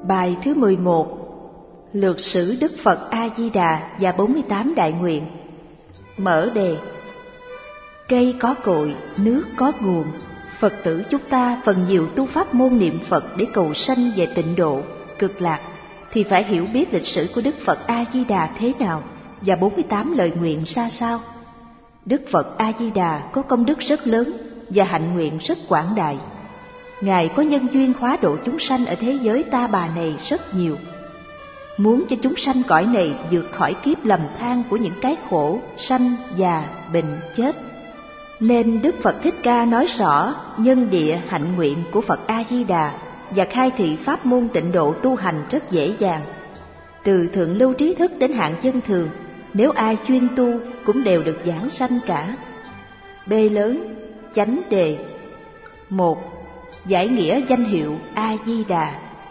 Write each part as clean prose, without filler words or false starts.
Bài thứ 11. Lược sử Đức Phật A-di-đà và 48 đại nguyện. Mở đề. Cây có cội, nước có nguồn. Phật tử chúng ta phần nhiều tu pháp môn niệm Phật để cầu sanh về tịnh độ, cực lạc, thì phải hiểu biết lịch sử của Đức Phật A-di-đà thế nào và 48 lời nguyện ra sao. Đức Phật A-di-đà có công đức rất lớn và hạnh nguyện rất quảng đại. Ngài có nhân duyên hóa độ chúng sanh ở thế giới ta bà này rất nhiều, muốn cho chúng sanh cõi này vượt khỏi kiếp lầm than của những cái khổ sanh, già, bệnh, chết. Nên Đức Phật Thích Ca nói rõ nhân địa hạnh nguyện của Phật A-di-đà và khai thị pháp môn tịnh độ tu hành rất dễ dàng. Từ thượng lưu trí thức đến hạng dân thường, nếu ai chuyên tu cũng đều được giảng sanh cả. B lớn, chánh đề. 1. Giải nghĩa danh hiệu A-di-đà.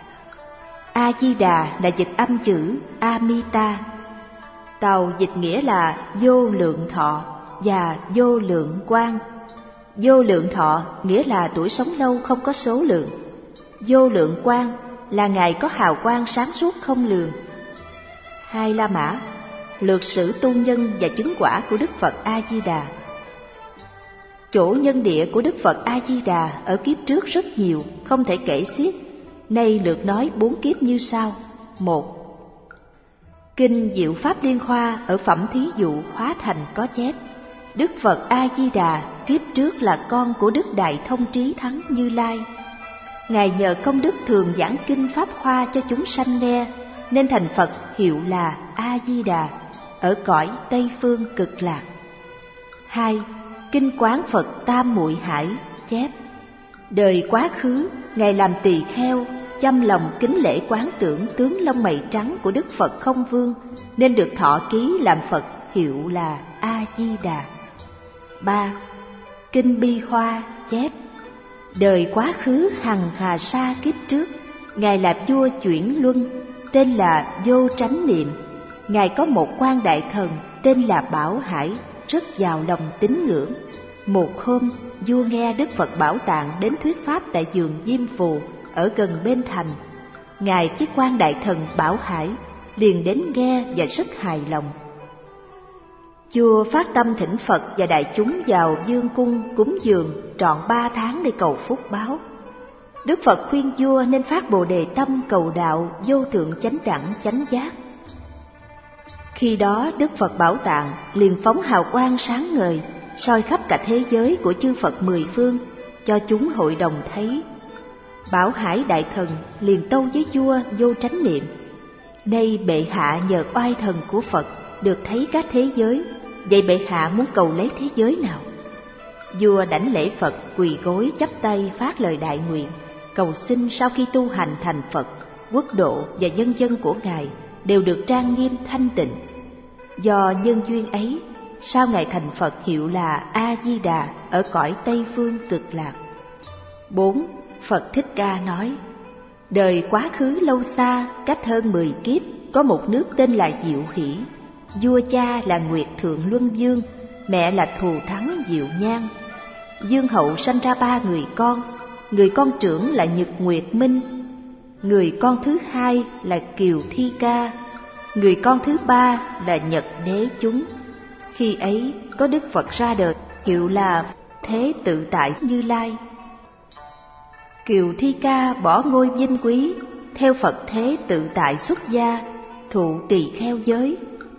A-di-đà là dịch âm chữ Amita. Tàu dịch nghĩa là vô lượng thọ và vô lượng quang. Vô lượng thọ nghĩa là tuổi sống lâu không có số lượng. Vô lượng quang là Ngài có hào quang sáng suốt không lường. Hai La Mã, lược sử tu nhân và chứng quả của Đức Phật A-di-đà. Chỗ nhân địa của Đức Phật A-di-đà ở kiếp trước rất nhiều, không thể kể xiết. Nay lược nói 4 kiếp như sau. 1. Kinh Diệu Pháp Liên Hoa ở phẩm thí dụ hóa thành có chép: Đức Phật A-di-đà kiếp trước là con của Đức Đại Thông Trí Thắng Như Lai. Ngài nhờ công đức thường giảng kinh Pháp Hoa cho chúng sanh nghe, nên thành Phật hiệu là A-di-đà ở cõi Tây Phương Cực Lạc. 2. Kinh Quán Phật Tam Muội Hải chép: Đời quá khứ, Ngài làm tỳ kheo, chăm lòng kính lễ quán tưởng tướng lông mày trắng của Đức Phật Không Vương, nên được thọ ký làm Phật hiệu là A-di-đà. 3. Kinh Bi Hoa chép: Đời quá khứ hằng hà sa kiếp trước, Ngài là vua chuyển luân, tên là Vô Tránh Niệm. Ngài có một quan đại thần tên là Bảo Hải, rất giàu lòng tín ngưỡng. Một hôm, vua nghe Đức Phật Bảo Tạng đến thuyết pháp tại vườn Diêm Phù ở gần bên thành. Ngài với quan đại thần Bảo Hải liền đến nghe và rất hài lòng. Vua phát tâm thỉnh Phật và đại chúng vào vương cung cúng dường trọn 3 tháng để cầu phúc báo. Đức Phật khuyên vua nên phát Bồ Đề tâm cầu đạo vô thượng chánh đẳng chánh giác. Khi đó Đức Phật Bảo Tạng liền phóng hào quang sáng ngời, soi khắp cả thế giới của chư Phật 10 phương, cho chúng hội đồng thấy. Bảo Hải đại thần liền tâu với vua Vô Tránh Niệm: Nay bệ hạ nhờ oai thần của Phật được thấy các thế giới, vậy bệ hạ muốn cầu lấy thế giới nào? Vua đảnh lễ Phật, quỳ gối chắp tay phát lời đại nguyện, cầu xin sau khi tu hành thành Phật, quốc độ và nhân dân của Ngài đều được trang nghiêm thanh tịnh. Do nhân duyên ấy, sau Ngài thành Phật hiệu là A-di-đà ở cõi Tây Phương Cực Lạc. 4. Phật Thích Ca nói: Đời quá khứ lâu xa, cách hơn 10 kiếp, có một nước tên là Diệu Hỷ. Vua cha là Nguyệt Thượng Luân Dương, mẹ là Thù Thắng Diệu Nhan. Dương hậu sanh ra 3 người con. Người con trưởng là Nhật Nguyệt Minh, người con thứ hai là Kiều Thi Ca, người con thứ 3 là Nhật Đế Chúng. Khi ấy có Đức Phật ra đời hiệu là Thế Tự Tại Như Lai. Kiều Thi Ca bỏ ngôi vinh quý, theo Phật Thế Tự Tại xuất gia, thụ tỳ kheo giới.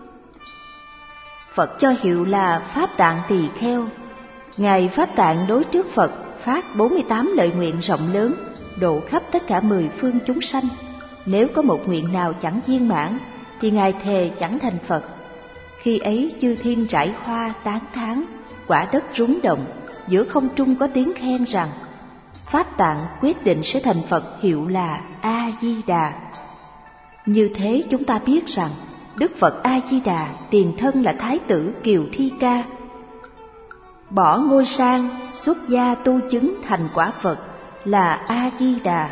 Phật cho hiệu là Pháp Tạng Tỳ Kheo. Ngài Pháp Tạng đối trước Phật phát 48 lời nguyện rộng lớn, độ khắp tất cả 10 phương chúng sanh. Nếu có một nguyện nào chẳng viên mãn, thì Ngài thề chẳng thành Phật. Khi ấy chư thiên trải hoa tán thán, quả đất rúng động, giữa không trung có tiếng khen rằng: Pháp Tạng quyết định sẽ thành Phật hiệu là A-di-đà. Như thế chúng ta biết rằng Đức Phật A-di-đà tiền thân là Thái tử Kiều Thi Ca, bỏ ngôi sang xuất gia tu chứng thành quả Phật là A-di-đà.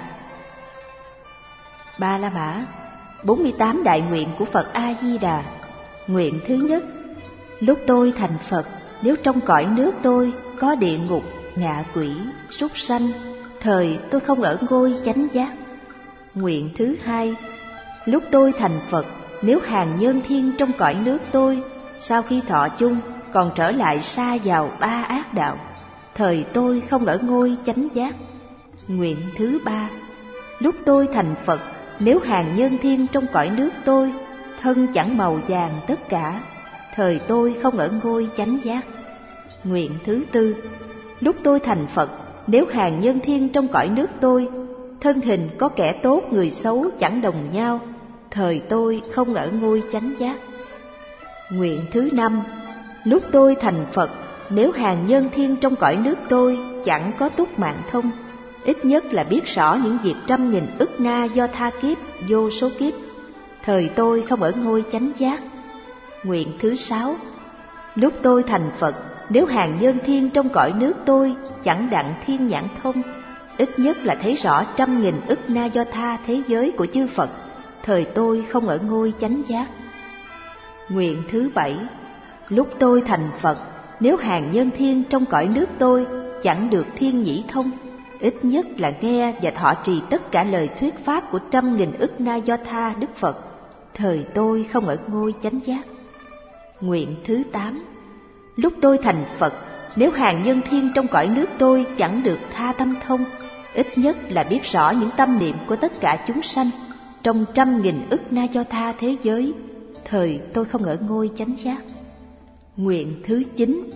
Ba La Mã, 48 đại nguyện của Phật A-di-đà. Nguyện thứ nhất: Lúc tôi thành Phật, nếu trong cõi nước tôi có địa ngục, ngạ quỷ, súc sanh, thời tôi không ở ngôi chánh giác. Nguyện thứ hai, lúc tôi thành Phật, nếu hàng nhân thiên trong cõi nước tôi, sau khi thọ chung còn trở lại sa vào ba ác đạo, thời tôi không ở ngôi chánh giác. Nguyện thứ ba, lúc tôi thành Phật, nếu hàng nhân thiên trong cõi nước tôi, thân chẳng màu vàng tất cả, thời tôi không ở ngôi chánh giác. Nguyện thứ tư, lúc tôi thành Phật, nếu hàng nhân thiên trong cõi nước tôi, thân hình có kẻ tốt người xấu chẳng đồng nhau, thời tôi không ở ngôi chánh giác. Nguyện thứ năm, lúc tôi thành Phật, nếu hàng nhân thiên trong cõi nước tôi chẳng có túc mạng thông, ít nhất là biết rõ những việc 100.000 ức na do tha kiếp, vô số kiếp, thời tôi không ở ngôi chánh giác. Nguyện thứ sáu, lúc tôi thành Phật, nếu hàng nhân thiên trong cõi nước tôi chẳng đặng thiên nhãn thông, ít nhất là thấy rõ 100.000 ức na do tha thế giới của chư Phật, thời tôi không ở ngôi chánh giác. Nguyện thứ bảy, lúc tôi thành Phật, nếu hàng nhân thiên trong cõi nước tôi chẳng được thiên nhĩ thông, ít nhất là nghe và thọ trì tất cả lời thuyết pháp của 100.000 ức na do tha Đức Phật, thời tôi không ở ngôi chánh giác. Nguyện thứ tám, lúc tôi thành Phật, nếu hàng nhân thiên trong cõi nước tôi chẳng được tha tâm thông, ít nhất là biết rõ những tâm niệm của tất cả chúng sanh trong 100.000 ức na do tha thế giới, thời tôi không ở ngôi chánh giác. Nguyện thứ chín,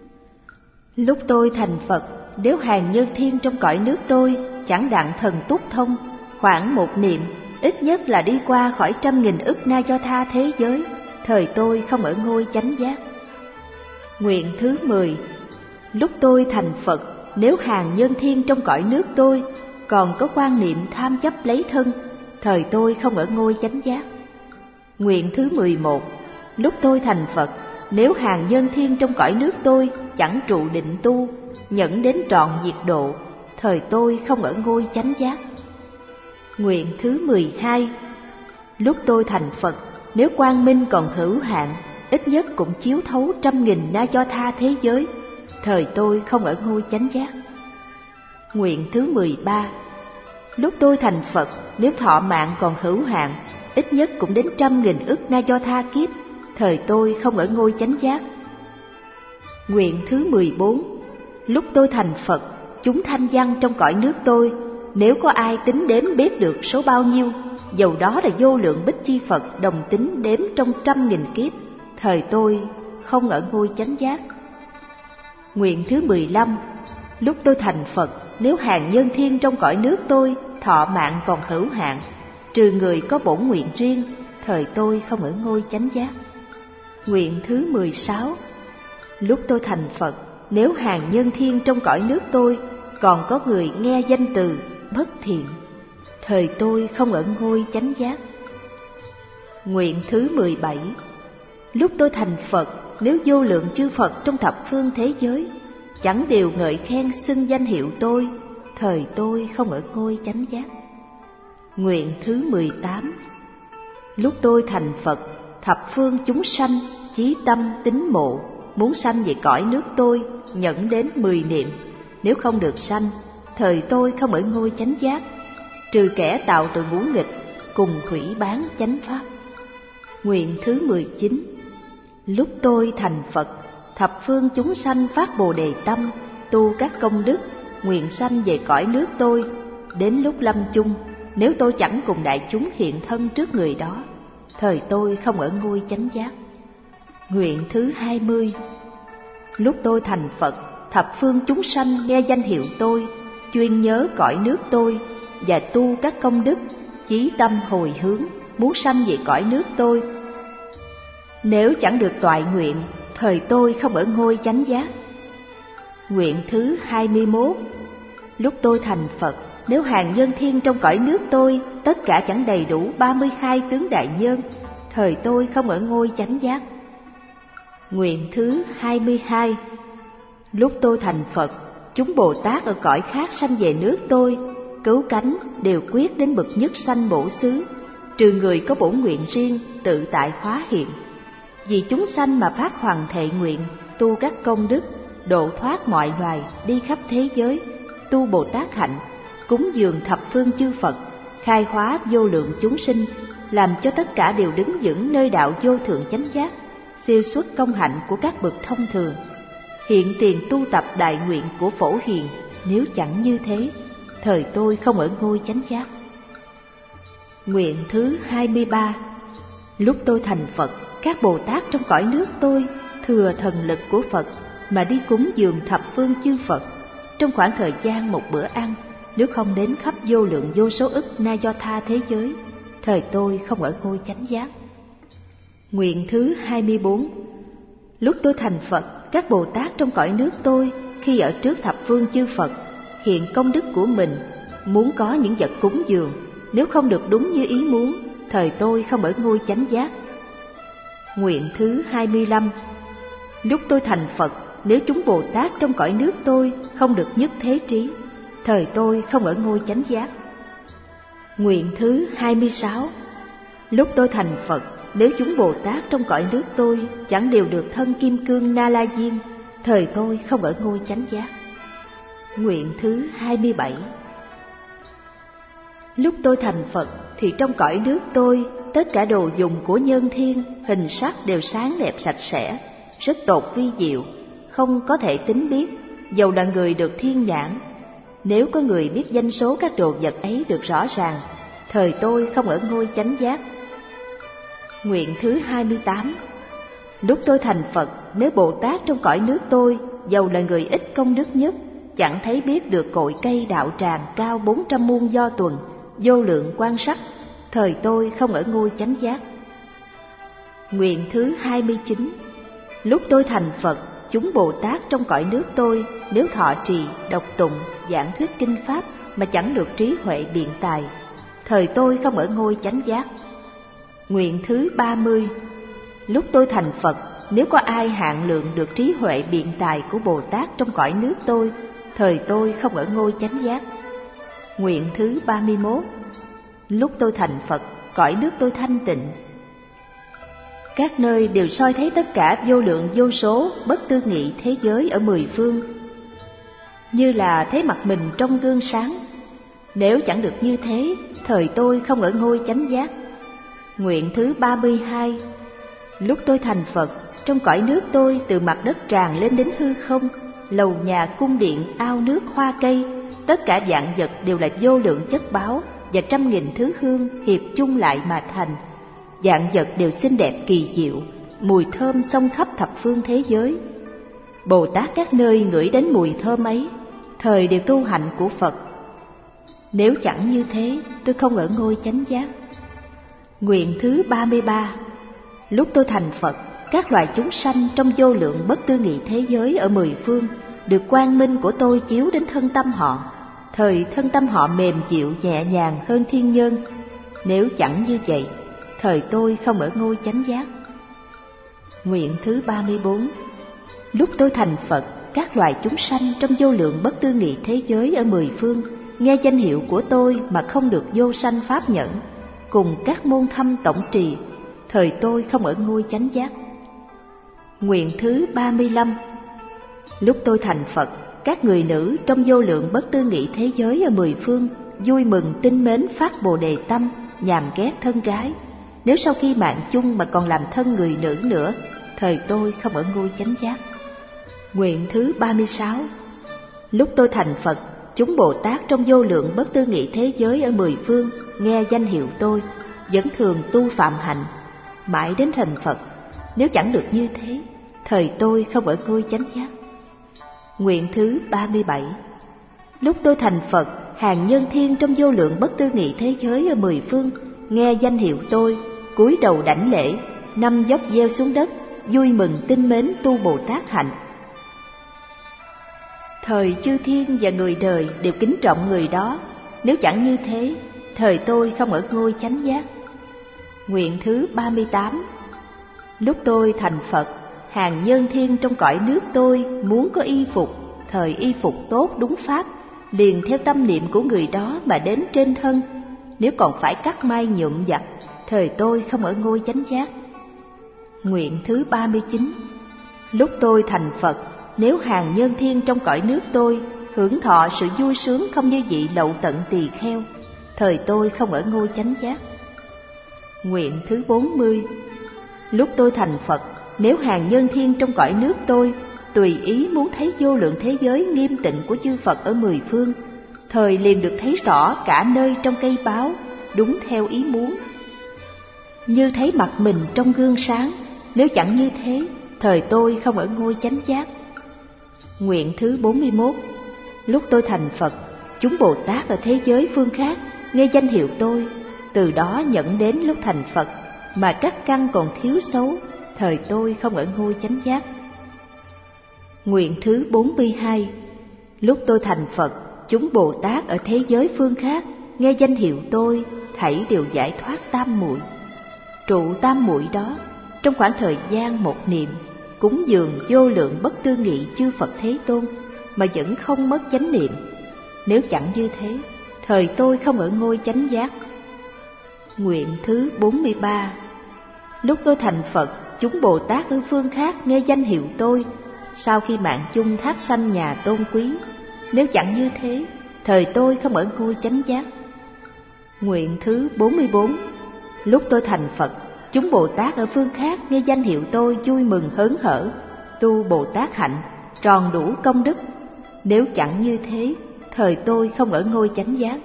lúc tôi thành Phật, nếu hàng nhân thiên trong cõi nước tôi chẳng đặng thần túc thông, khoảng một niệm, ít nhất là đi qua khỏi 100.000 ức na do tha thế giới, thời tôi không ở ngôi chánh giác. Nguyện thứ 10, lúc tôi thành Phật, nếu hàng nhân thiên trong cõi nước tôi còn có quan niệm tham chấp lấy thân, thời tôi không ở ngôi chánh giác. Nguyện thứ 11, lúc tôi thành Phật, nếu hàng nhân thiên trong cõi nước tôi chẳng trụ định tu, nhẫn đến trọn diệt độ, thời tôi không ở ngôi chánh giác. Nguyện thứ 12, lúc tôi thành Phật, nếu quang minh còn hữu hạn, ít nhất cũng chiếu thấu 100.000 na do tha thế giới, thời tôi không ở ngôi chánh giác. Nguyện thứ 13, lúc tôi thành Phật, nếu thọ mạng còn hữu hạn, ít nhất cũng đến 100.000 ức na do tha kiếp, thời tôi không ở ngôi chánh giác. Nguyện thứ 14, lúc tôi thành Phật, chúng thanh văn trong cõi nước tôi, nếu có ai tính đếm biết được số bao nhiêu, dầu đó là vô lượng bích chi Phật đồng tính đếm trong 100.000 kiếp, thời tôi không ở ngôi chánh giác. Nguyện thứ 15, lúc tôi thành Phật, nếu hàng nhân thiên trong cõi nước tôi thọ mạng còn hữu hạn, trừ người có bổn nguyện riêng, thời tôi không ở ngôi chánh giác. Nguyện thứ 16, lúc tôi thành Phật, nếu hàng nhân thiên trong cõi nước tôi còn có người nghe danh từ bất thiện, thời tôi không ở ngôi chánh giác. Nguyện thứ 17, lúc tôi thành Phật, nếu vô lượng chư Phật trong thập phương thế giới chẳng đều ngợi khen xưng danh hiệu tôi, thời tôi không ở ngôi chánh giác. Nguyện thứ 18, lúc tôi thành Phật, thập phương chúng sanh chí tâm tín mộ, muốn sanh về cõi nước tôi, nhẫn đến 10 niệm, nếu không được sanh, thời tôi không ở ngôi chánh giác, trừ kẻ tạo từ ngũ nghịch, cùng hủy bán chánh pháp. Nguyện thứ 19, lúc tôi thành Phật, thập phương chúng sanh phát Bồ Đề tâm, tu các công đức, nguyện sanh về cõi nước tôi, đến lúc lâm chung, nếu tôi chẳng cùng đại chúng hiện thân trước người đó, thời tôi không ở ngôi chánh giác. Nguyện thứ 20, lúc tôi thành Phật, thập phương chúng sanh nghe danh hiệu tôi, chuyên nhớ cõi nước tôi và tu các công đức, chí tâm hồi hướng, muốn sanh về cõi nước tôi, nếu chẳng được toại nguyện, thời tôi không ở ngôi chánh giác. Nguyện thứ 21, lúc tôi thành Phật, nếu hàng nhân thiên trong cõi nước tôi tất cả chẳng đầy đủ 32 tướng đại nhân, thời tôi không ở ngôi chánh giác. Nguyện thứ 22, lúc tôi thành Phật, chúng Bồ Tát ở cõi khác sanh về nước tôi, cứu cánh đều quyết đến bậc nhất sanh bổ xứ, trừ người có bổn nguyện riêng tự tại hóa hiện. Vì chúng sanh mà phát hoàn thệ nguyện, tu các công đức, độ thoát mọi loài, đi khắp thế giới, tu Bồ Tát hạnh, cúng dường thập phương chư Phật, khai hóa vô lượng chúng sinh, làm cho tất cả đều đứng vững nơi đạo vô thượng chánh giác, siêu xuất công hạnh của các bậc thông thường, hiện tiền tu tập đại nguyện của Phổ Hiền. Nếu chẳng như thế, thời tôi không ở ngôi chánh giác. Nguyện thứ 23. Lúc tôi thành Phật, các Bồ Tát trong cõi nước tôi thừa thần lực của Phật mà đi cúng dường thập phương chư Phật. Trong khoảng thời gian một bữa ăn, nếu không đến khắp vô lượng vô số ức na do tha thế giới, thời tôi không ở ngôi chánh giác. Nguyện thứ 24. Lúc tôi thành Phật, các Bồ Tát trong cõi nước tôi khi ở trước thập phương chư Phật hiện công đức của mình, muốn có những vật cúng dường, nếu không được đúng như ý muốn, thời tôi không ở ngôi chánh giác. Nguyện thứ 25. Lúc tôi thành Phật, nếu chúng Bồ Tát trong cõi nước tôi không được nhất thế trí, thời tôi không ở ngôi chánh giác. Nguyện thứ 26. Lúc tôi thành Phật, nếu chúng Bồ Tát trong cõi nước tôi chẳng đều được thân kim cương Na La Diên, thời tôi không ở ngôi chánh giác. Nguyện thứ 27. Lúc tôi thành Phật thì trong cõi nước tôi, tất cả đồ dùng của nhân thiên, hình sắc đều sáng đẹp sạch sẽ, rất tột vi diệu, không có thể tính biết, dầu là người được thiên nhãn. Nếu có người biết danh số các đồ vật ấy được rõ ràng, thời tôi không ở ngôi chánh giác. Nguyện thứ 28. Lúc tôi thành Phật, nếu Bồ Tát trong cõi nước tôi, dầu là người ít công đức nhất, chẳng thấy biết được cội cây đạo tràng cao 400 muôn do tuần, vô lượng quan sắc, thời tôi không ở ngôi chánh giác. Nguyện thứ 29. Lúc tôi thành Phật, chúng Bồ Tát trong cõi nước tôi, nếu thọ trì, đọc tụng, giảng thuyết kinh pháp mà chẳng được trí huệ biện tài, thời tôi không ở ngôi chánh giác. Nguyện thứ 30. Lúc tôi thành Phật, nếu có ai hạn lượng được trí huệ biện tài của Bồ Tát trong cõi nước tôi, thời tôi không ở ngôi chánh giác. Nguyện thứ 31. Lúc tôi thành Phật, cõi nước tôi thanh tịnh, các nơi đều soi thấy tất cả vô lượng vô số bất tư nghị thế giới ở mười phương, như là thấy mặt mình trong gương sáng. Nếu chẳng được như thế, thời tôi không ở ngôi chánh giác. Nguyện thứ 32. Lúc tôi thành Phật, trong cõi nước tôi từ mặt đất tràn lên đến hư không, lầu nhà cung điện, ao nước, hoa cây, tất cả vạn vật đều là vô lượng chất báu và trăm nghìn thứ hương hiệp chung lại mà thành. Vạn vật đều xinh đẹp kỳ diệu, mùi thơm xông khắp thập phương thế giới. Bồ Tát các nơi ngửi đến mùi thơm ấy, thời đều tu hạnh của Phật. Nếu chẳng như thế, tôi không ở ngôi chánh giác. Nguyện thứ 33. Lúc tôi thành Phật, các loài chúng sanh trong vô lượng bất tư nghị thế giới ở mười phương được quang minh của tôi chiếu đến thân tâm họ, thời thân tâm họ mềm dịu nhẹ nhàng hơn thiên nhân. Nếu chẳng như vậy, thời tôi không ở ngôi chánh giác. Nguyện thứ 34. Lúc tôi thành Phật, các loài chúng sanh trong vô lượng bất tư nghị thế giới ở mười phương nghe danh hiệu của tôi mà không được vô sanh pháp nhẫn, cùng các môn thâm tổng trì, thời tôi không ở ngôi chánh giác. Nguyện thứ 35. Lúc tôi thành Phật, các người nữ trong vô lượng bất tư nghị thế giới ở mười phương vui mừng tinh mến phát bồ đề tâm, nhàm ghét thân gái. Nếu sau khi mạng chung mà còn làm thân người nữ nữa, thời tôi không ở ngôi chánh giác. Nguyện thứ 36. Lúc tôi thành Phật, chúng Bồ Tát trong vô lượng bất tư nghị thế giới ở mười phương nghe danh hiệu tôi, vẫn thường tu phạm hạnh, mãi đến thành Phật. Nếu chẳng được như thế, thời tôi không ở ngôi chánh giác. Nguyện thứ 37. Lúc tôi thành Phật, hàng nhân thiên trong vô lượng bất tư nghị thế giới ở mười phương nghe danh hiệu tôi, cúi đầu đảnh lễ, năm dốc gieo xuống đất, vui mừng tinh mến tu Bồ Tát hạnh. Thời chư thiên và người đời đều kính trọng người đó. Nếu chẳng như thế, thời tôi không ở ngôi chánh giác. Nguyện thứ 38. Lúc tôi thành Phật, hàng nhân thiên trong cõi nước tôi muốn có y phục, thời y phục tốt đúng pháp, liền theo tâm niệm của người đó mà đến trên thân. Nếu còn phải cắt may nhuộm giặt, thời tôi không ở ngôi chánh giác. Nguyện thứ 39. Lúc tôi thành Phật, nếu hàng nhân thiên trong cõi nước tôi hưởng thọ sự vui sướng không như vị lậu tận tỳ kheo, thời tôi không ở ngôi chánh giác. Nguyện thứ 40. Lúc tôi thành Phật, nếu hàng nhân thiên trong cõi nước tôi tùy ý muốn thấy vô lượng thế giới nghiêm tịnh của chư Phật ở mười phương, thời liền được thấy rõ cả nơi trong cây báo, đúng theo ý muốn, như thấy mặt mình trong gương sáng. Nếu chẳng như thế, thời tôi không ở ngôi chánh giác. Nguyện thứ 41. Lúc tôi thành Phật, chúng Bồ Tát ở thế giới phương khác nghe danh hiệu tôi, từ đó nhận đến lúc thành Phật mà các căn còn thiếu xấu, thời tôi không ở ngôi chánh giác. Nguyện thứ 42. Lúc tôi thành Phật, chúng Bồ Tát ở thế giới phương khác nghe danh hiệu tôi, thảy đều giải thoát tam muội. Trụ tam muội đó, trong khoảng thời gian một niệm, cúng dường vô lượng bất tư nghị chư Phật Thế Tôn mà vẫn không mất chánh niệm. Nếu chẳng như thế, thời tôi không ở ngôi chánh giác. Nguyện thứ 43. Lúc tôi thành Phật, chúng Bồ Tát ở phương khác nghe danh hiệu tôi, sau khi mạng chung thác sanh nhà tôn quý. Nếu chẳng như thế, thời tôi không ở ngôi chánh giác. Nguyện thứ 44. Lúc tôi thành Phật, chúng Bồ Tát ở phương khác nghe danh hiệu tôi vui mừng hớn hở, tu Bồ Tát hạnh, tròn đủ công đức. Nếu chẳng như thế, thời tôi không ở ngôi chánh giác.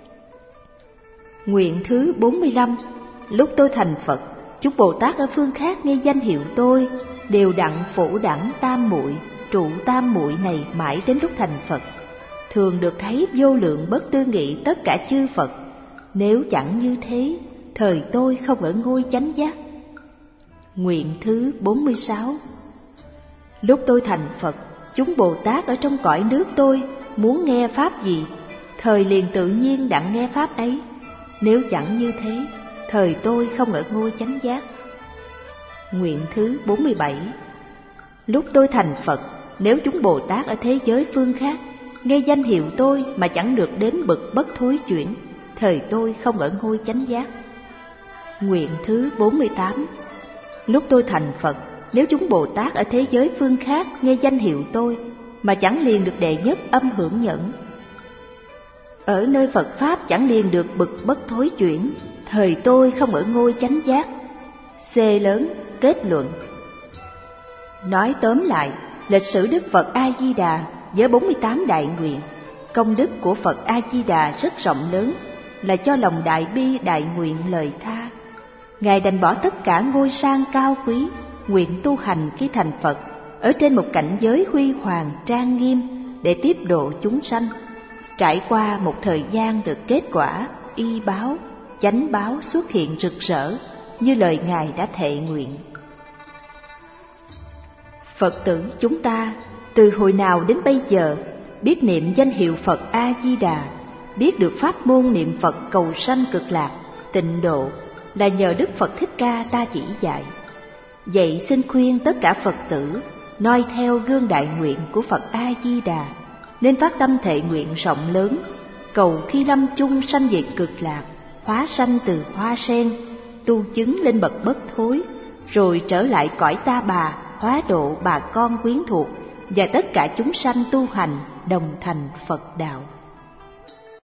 Nguyện thứ 45. Lúc tôi thành Phật, chúng Bồ Tát ở phương khác nghe danh hiệu tôi, đều đặn phổ đẳng tam muội, trụ tam muội này mãi đến lúc thành Phật, thường được thấy vô lượng bất tư nghị tất cả chư Phật. Nếu chẳng như thế, thời tôi không ở ngôi chánh giác. Nguyện thứ 46. Lúc tôi thành Phật, chúng Bồ Tát ở trong cõi nước tôi muốn nghe pháp gì, thời liền tự nhiên đặng nghe pháp ấy. Nếu chẳng như thế, thời tôi không ở ngôi chánh giác. Nguyện thứ 47. Lúc tôi thành Phật, nếu chúng Bồ Tát ở thế giới phương khác nghe danh hiệu tôi mà chẳng được đến bậc bất thối chuyển, thời tôi không ở ngôi chánh giác. Nguyện thứ 48. Lúc tôi thành Phật, nếu chúng Bồ Tát ở thế giới phương khác nghe danh hiệu tôi mà chẳng liền được đệ nhất âm hưởng nhẫn, ở nơi Phật Pháp chẳng liền được bậc bất thối chuyển, thời tôi không ở ngôi chánh giác. C lớn kết luận. Nói tóm lại, lịch sử Đức Phật A-di-đà với 48 đại nguyện, công đức của Phật A-di-đà rất rộng lớn, là cho lòng đại bi đại nguyện lời tha. Ngài đành bỏ tất cả ngôi sang cao quý, nguyện tu hành khi thành Phật, ở trên một cảnh giới huy hoàng trang nghiêm để tiếp độ chúng sanh. Trải qua một thời gian được kết quả, y báo, chánh báo xuất hiện rực rỡ, như lời Ngài đã thệ nguyện. Phật tử chúng ta từ hồi nào đến bây giờ biết niệm danh hiệu Phật A-di-đà, biết được pháp môn niệm Phật cầu sanh cực lạc, tịnh độ là nhờ Đức Phật Thích Ca ta chỉ dạy. Vậy xin khuyên tất cả Phật tử noi theo gương đại nguyện của Phật A-di-đà, nên phát tâm thệ nguyện rộng lớn, cầu khi lâm chung sanh về cực lạc, hóa sanh từ hoa sen, tu chứng lên bậc bất thối, rồi trở lại cõi Ta Bà, hóa độ bà con quyến thuộc và tất cả chúng sanh tu hành đồng thành Phật đạo.